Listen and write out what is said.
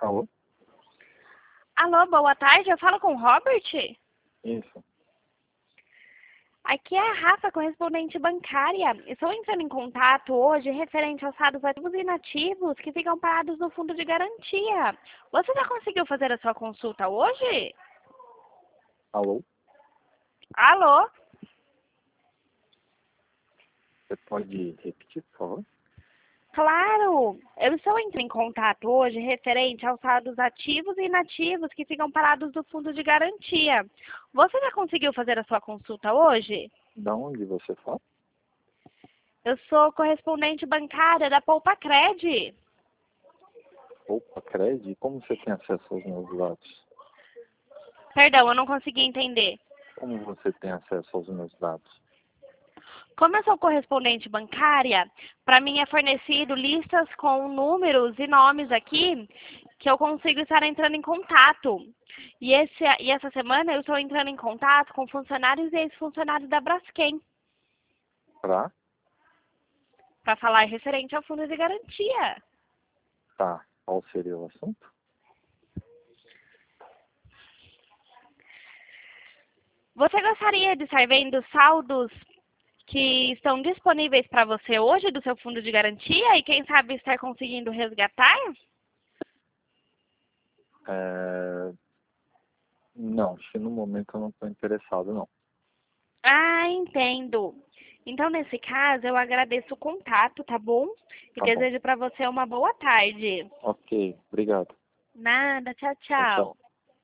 Alô? Alô, boa tarde, eu falo com o Robert? Isso. Aqui é a Rafa, correspondente bancária. Estou entrando em contato hoje referente aos saldos ativos e inativos que ficam parados no fundo de garantia. Você já conseguiu fazer a sua consulta hoje? Alô? Alô? Você pode repetir, por favor? Claro, eu estou entrando em contato hoje referente aos saldos ativos e inativos que ficam parados no fundo de garantia. Você já conseguiu fazer a sua consulta hoje? Da onde você fala? Eu sou correspondente bancária da Poupa Cred. Opa, Cred? Como você tem acesso aos meus dados? Perdão, eu não consegui entender. Como você tem acesso aos meus dados? Como eu sou correspondente bancária, para mim é fornecido listas com números e nomes aqui que eu consigo estar entrando em contato. E essa semana eu estou entrando em contato com funcionários e ex-funcionários da Braskem Pra? para falar referente ao fundo de garantia. Tá. Qual seria o assunto? Você gostaria de estar vendo saldos que estão disponíveis para você hoje do seu fundo de garantia e quem sabe estar conseguindo resgatar? Não, acho que no momento eu não estou interessado, não. Ah, entendo. Então, nesse caso, eu agradeço o contato, tá bom? E Tá bom. desejo para você uma boa tarde. Ok, obrigado. Nada, tchau, Tchau, tchau. tchau.